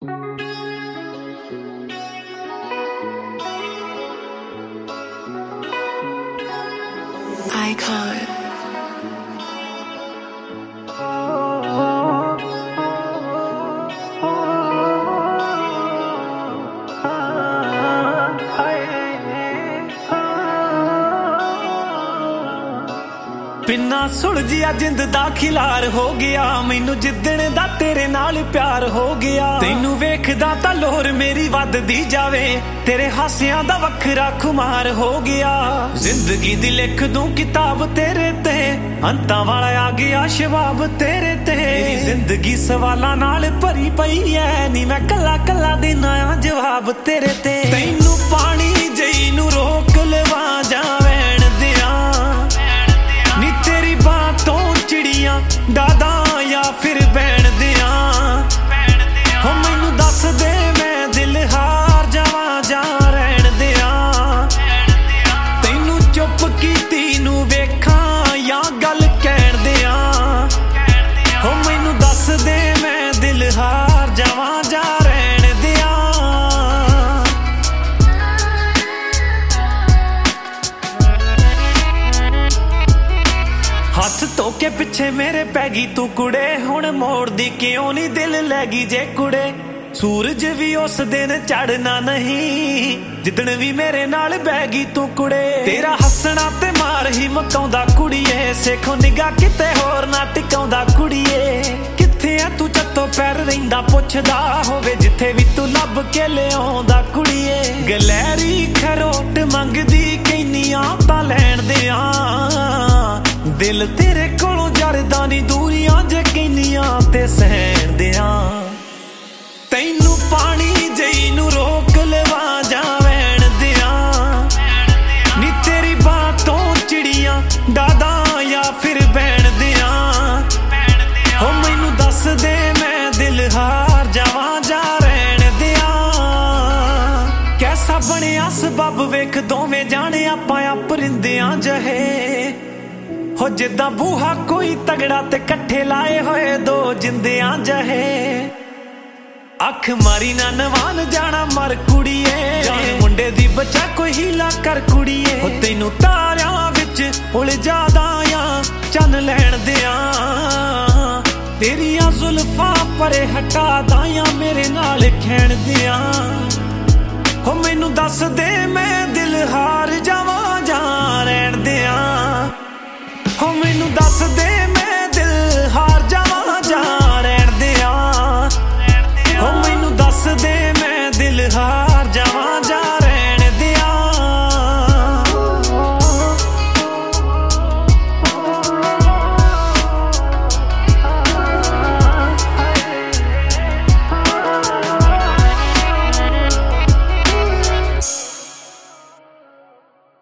Icon. बिना सुलझिया जिंद दा खिलार हो गया मैनू जिद्दण दा तेरे नाल प्यार हो गया तैनू वेखदा तां लोर मेरी वधदी जावे तेरे हासियां दा वखरा खुमार हो गया जिंदगी दी लिख दूं किताब तेरे ते अंतां वाला आ गया शबाब तेरे ते मेरी जिंदगी सवालां नाल भरी पई ऐ नी मैं कल्ला कल्ला देना जवाब तेरे ते तैनू पानी जई नू रोक लवा जावैण दियां नी तेरी बातों चिड़ियां दादा या फिर बैण दियां हो मैनू दस दे मैं दिल हार जावां जा रहण दियां तैनू चुप कीती नू वेखां या गल कहण दियां हो मैनू दस दे मैं दिल हार जावां जा रहण दियां हथ धोके पिछे मेरे पैगी तू कुड़े हुण मोड़ दी क्यों नी दिल लैगी जे कुड़े सूरज भी उस दिन चढ़ना नहीं जिदन भी मेरे नाल बैगी तू कुड़े तेरा हसना ते मार ही मकाउंदा कुड़िए सेखो निगाह किते होर ना टिकाउंदा कुड़िए किथे आ तू चत्तो पैर रहिंदा पुछदा होवे जिथे भी तू लब के लिआउंदा कुड़िए गलैरी खरोट मंगदी कैनियां तां लैण दियां दिल तेरे कोलों जरदा नी दूरियां जे कैनियां ते सहण दियां तैनू पानी जई नू रोक लवा जावैण दियां नी तेरी बातों चिड़ियां दादा या फिर बैण दियां हो मैनू दस दे मैं दिल हार जावां जा रहण दियां कैसा बनिया सबब वेख दोवें जाने आपां परिंदियां जहे हो जिद्दां बूहा कोई तगड़ा ते कट्ठे लाए होए दो जिंदियां जहे अख मारी ना नवान जाना मर कुड़िए जान मुंडे दी बचा कोई हीला कर कुड़िए हो तैनू तारियां विच उलझादा या चन लैण दियां तेरियां जुल्फां परे हटा दाया मेरे नाल खैण दियां हो मैनू दस दे मैं दिल हार जावां जा रहण दियां हो मैनू दस दे मैं दिल हार जावां जा रहण दियां हो मैनू दस दे मैं दिल हार जावां